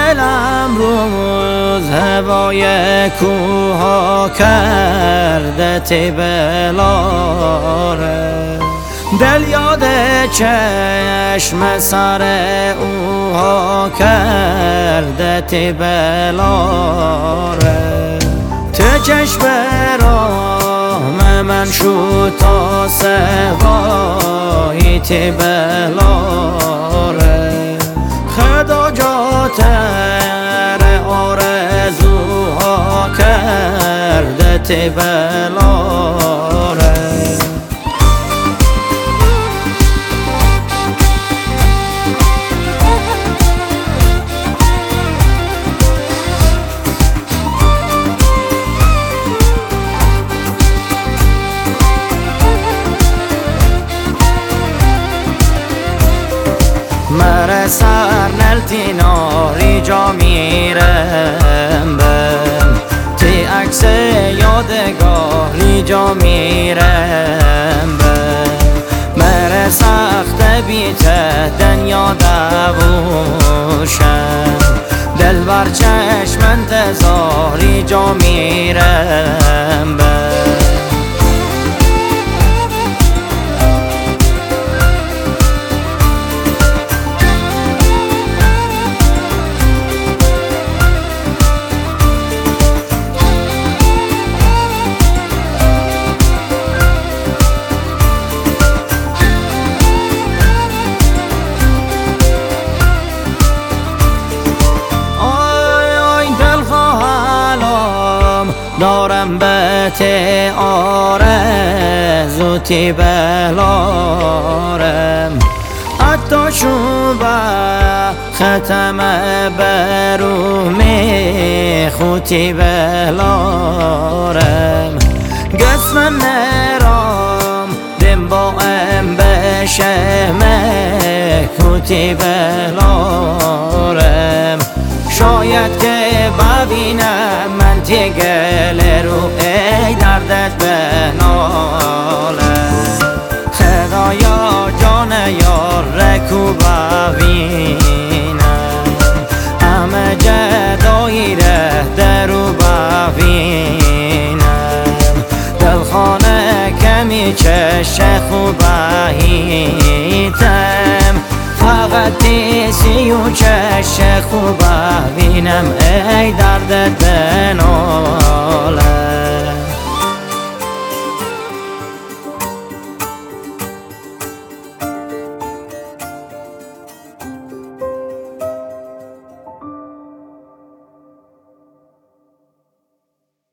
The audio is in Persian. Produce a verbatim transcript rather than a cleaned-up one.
دلم روز هوای کوها کرده تی بلاره، دل یاد چشم سر اوها کرده تی بلاره. ته چشم راه من شو تا سوایی تی بلاره، خدا جاتر آرزوها کرده تی بلاره. مره سر نلتی ناری جا میرم بم، تی عکس یادگاری جا میرم بم. مره سخت بیت دنیا دووشم، دل بر چشم انتظاری جا میرم بم. دارم به تی آرزو تی بلارم، حتی شو به ختم برو می خوتی بلارم. قسم نرام دم با ام بشه مکوتی بلارم، شاید که ببینم من تی گل رو ای دردت بنالم. خدایا جان یار رکو ببینم، همه جدایی ره درو ببینم. دلخانه کمی چشه خوبهیتم، فقط دیسی و چشه خوبه بینم ای دردت بنالم.